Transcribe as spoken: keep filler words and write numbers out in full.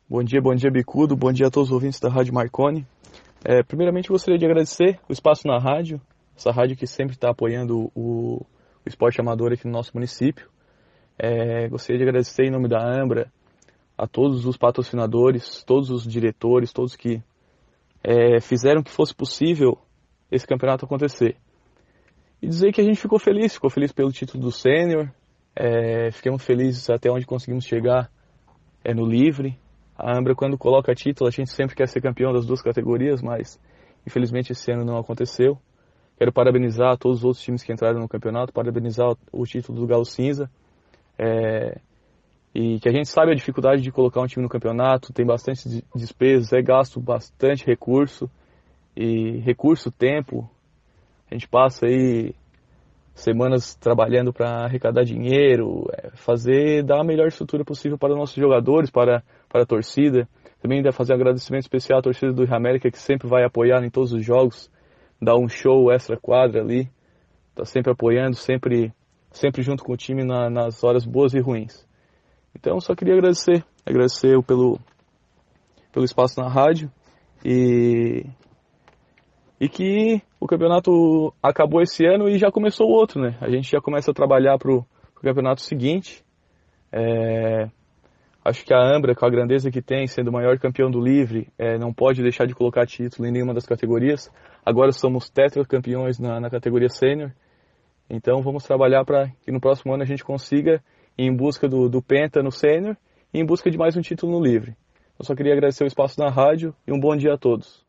Bom dia, bom dia Bicudo, bom dia a todos os ouvintes da Rádio Marconi. É, primeiramente gostaria de agradecer o espaço na rádio, essa rádio que sempre está apoiando o, o esporte amador aqui no nosso município. É, gostaria de agradecer em nome da Ambra a todos os patrocinadores, todos os diretores, todos que é, fizeram que fosse possível esse campeonato acontecer. E dizer que a gente ficou feliz, ficou feliz pelo título do Sênior, é, ficamos felizes até onde conseguimos chegar é, no livre. A Ambra, quando coloca título, a gente sempre quer ser campeão das duas categorias, mas infelizmente esse ano não aconteceu. Quero parabenizar todos os outros times que entraram no campeonato, parabenizar o título do Galo Cinza. É, e que a gente sabe a dificuldade de colocar um time no campeonato, tem bastante despesas, é gasto bastante recurso, e recurso, tempo. A gente passa aí semanas trabalhando para arrecadar dinheiro, fazer, dar a melhor estrutura possível para os nossos jogadores, para, para a torcida. Também deve fazer um agradecimento especial à torcida do Rio América, que sempre vai apoiar em todos os jogos, dá um show extra quadra ali, está sempre apoiando, sempre, sempre junto com o time na, nas horas boas e ruins. Então só queria agradecer, agradecer pelo, pelo espaço na rádio e... E que o campeonato acabou esse ano e já começou o outro, né? A gente já começa a trabalhar para o campeonato seguinte. É, acho que a Ambra, com a grandeza que tem, sendo o maior campeão do livre, é, não pode deixar de colocar título em nenhuma das categorias. Agora somos tetracampeões na, na categoria sênior. Então vamos trabalhar para que no próximo ano a gente consiga ir em busca do, do Penta no sênior e em busca de mais um título no livre. Eu só queria agradecer o espaço na rádio e um bom dia a todos.